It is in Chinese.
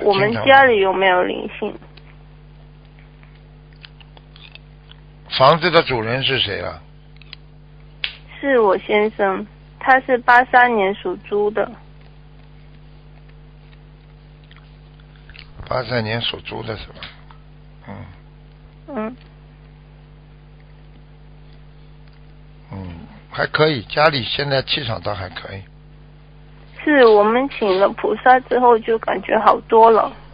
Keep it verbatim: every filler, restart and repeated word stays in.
我们家里有没有灵性？ 房子的主人是谁啊？ 是我先生，他是八三年属猪的。 八三年属猪的是吧？嗯嗯嗯，还可以，家里现在气场倒还可以。 是我们请了菩萨之后就感觉好多了。